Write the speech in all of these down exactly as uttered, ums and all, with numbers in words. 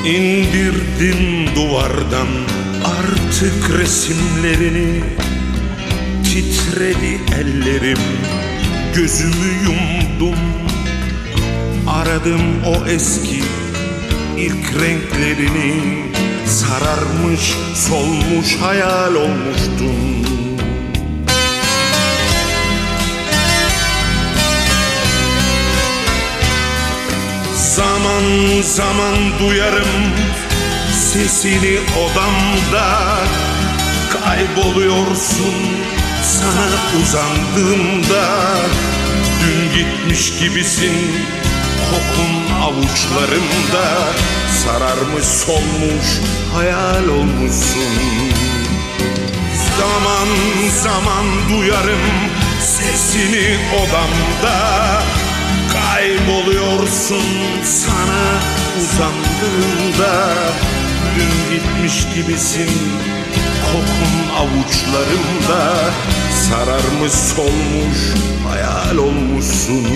İndirdim duvardan artık resimlerini, titredi ellerim, gözümü yumdum. Aradım o eski ilk renklerini, sararmış solmuş hayal olmuştum. Zaman zaman duyarım sesini odamda, kayboluyorsun sana uzandığımda. Dün gitmiş gibisin, kokun avuçlarımda, sararmış solmuş hayal olmuşsun. Zaman zaman duyarım sesini odamda, kayboluyorsun sana uzandığımda. Dün gitmiş gibisin, kokun avuçlarımda, sararmış solmuş hayal olmuşsun.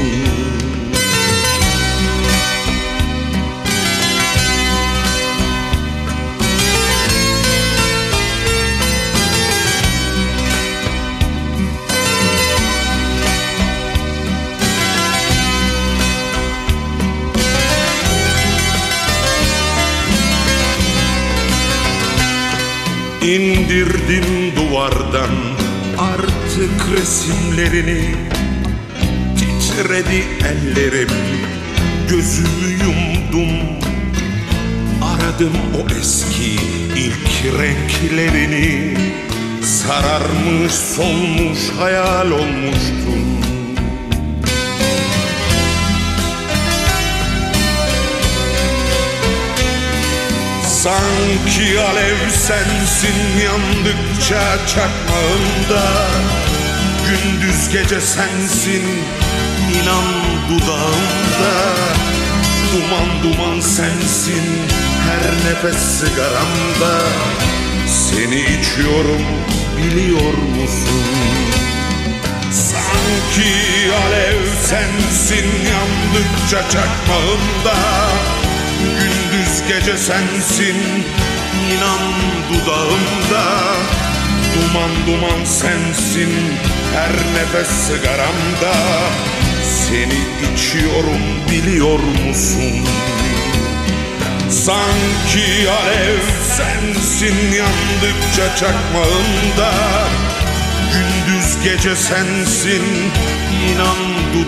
İndirdim duvardan artık resimlerini, titredi ellerim, gözümü yumdum. Aradım o eski ilk renklerini, sararmış solmuş hayal olmuştum. Sanki alev sensin yandıkça çakmağımda, gündüz gece sensin inan dudağımda. Duman duman sensin her nefes sigaramda, seni içiyorum biliyor musun? Sanki alev sensin yandıkça çakmağımda, gündüz gece sensin inan dudağımda. Duman duman sensin her nefes sigaramda, seni içiyorum biliyor musun? Sanki alev sensin yandıkça çakmağımda, gündüz gece sensin inan